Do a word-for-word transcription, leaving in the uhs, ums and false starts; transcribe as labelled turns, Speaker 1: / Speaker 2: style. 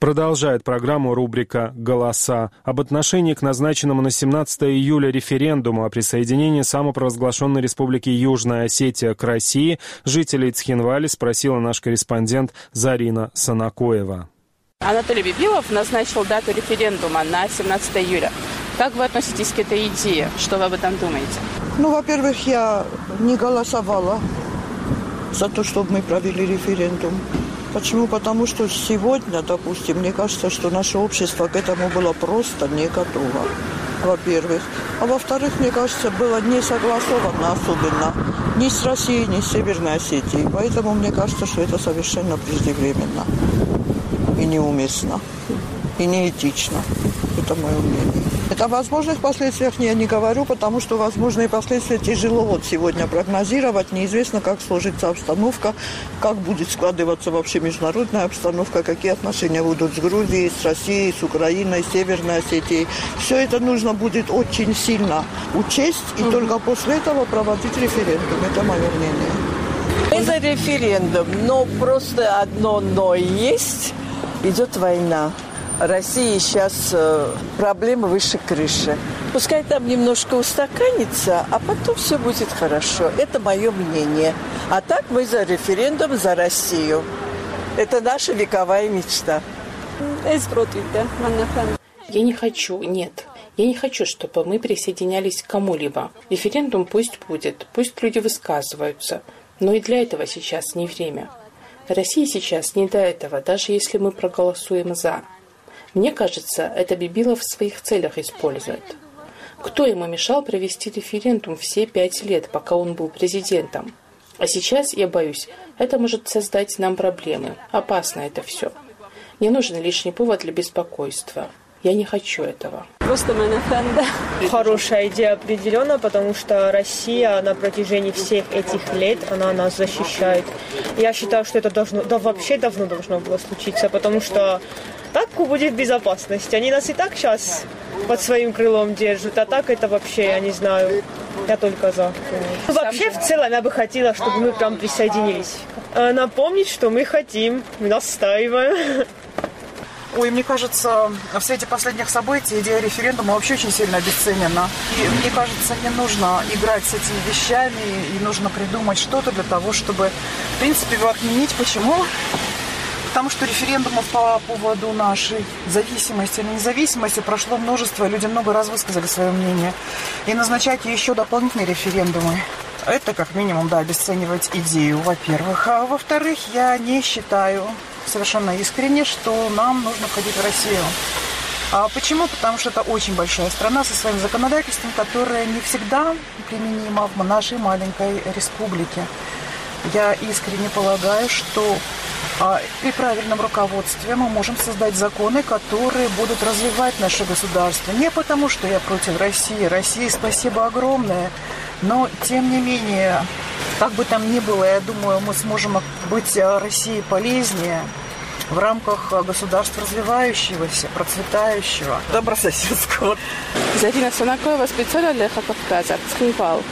Speaker 1: Продолжает программу рубрика «Голоса». Об отношении к назначенному на семнадцатое июля референдуму о присоединении самопровозглашенной республики Южная Осетия к России жителей Цхинвали спросила наш корреспондент Зарина Санакоева.
Speaker 2: Анатолий Бибилов назначил дату референдума на семнадцатое июля. Как вы относитесь к этой идее? Что вы об этом думаете?
Speaker 3: Ну, во-первых, я не голосовала за то, чтобы мы провели референдум. Почему? Потому что сегодня, допустим, мне кажется, что наше общество к этому было просто не готово, во-первых. А во-вторых, мне кажется, было не согласовано особенно ни с Россией, ни с Северной Осетией. Поэтому мне кажется, что это совершенно преждевременно и неуместно, и неэтично. Это мое мнение. Это о возможных последствиях я не говорю, потому что возможные последствия тяжело вот сегодня прогнозировать. Неизвестно, как сложится обстановка, как будет складываться вообще международная обстановка, какие отношения будут с Грузией, с Россией, с Украиной, с Северной Осетией. Все это нужно будет очень сильно учесть и mm-hmm. только после этого проводить референдум. Это мое мнение.
Speaker 4: Мы за референдум, но просто одно «но» есть. Идет война. России сейчас э, проблемы выше крыши. Пускай там немножко устаканится, а потом все будет хорошо. Это мое мнение. А так мы за референдум, за Россию. Это наша вековая мечта.
Speaker 5: Я не хочу, нет. Я не хочу, чтобы мы присоединялись к кому-либо. Референдум пусть будет, пусть люди высказываются. Но и для этого сейчас не время. России сейчас не до этого, даже если мы проголосуем «за». Мне кажется, это Бибилов в своих целях использует. Кто ему мешал провести референдум все пять лет, пока он был президентом? А сейчас, я боюсь, это может создать нам проблемы. Опасно это все. Не нужен лишний повод для беспокойства. Я не хочу этого.
Speaker 6: Просто
Speaker 7: Хорошая идея определенно, потому что Россия на протяжении всех этих лет, она нас защищает. Я считаю, что это должно, да вообще давно должно было случиться, потому что так будет безопасность. Они нас и так сейчас под своим крылом держат, а так это вообще, я не знаю, я только за. Ну, вообще, в целом, я бы хотела, чтобы мы прям присоединились. Напомнить, что мы хотим, мы настаиваем.
Speaker 8: Ой, мне кажется, в свете последних событий идея референдума вообще очень сильно обесценена. И мне кажется, не нужно играть с этими вещами, и нужно придумать что-то для того, чтобы, в принципе, его отменить. Почему? Потому что референдумов по поводу нашей зависимости или независимости прошло множество, люди много раз высказали свое мнение. И назначать еще дополнительные референдумы, это как минимум, да, обесценивать идею, во-первых. А во-вторых, я не считаю совершенно искренне, что нам нужно входить в Россию. А почему? Потому что это очень большая страна со своим законодательством, которое не всегда применимо в нашей маленькой республике. Я искренне полагаю, что а, при правильном руководстве мы можем создать законы, которые будут развивать наше государство. Не потому, что я против России. России спасибо огромное. Но, тем не менее, как бы там ни было, я думаю, мы сможем быть России полезнее в рамках государства развивающегося, процветающего, добрососедского.
Speaker 2: Зарина Санакоева, специально для Хакавказа, Цхинвал.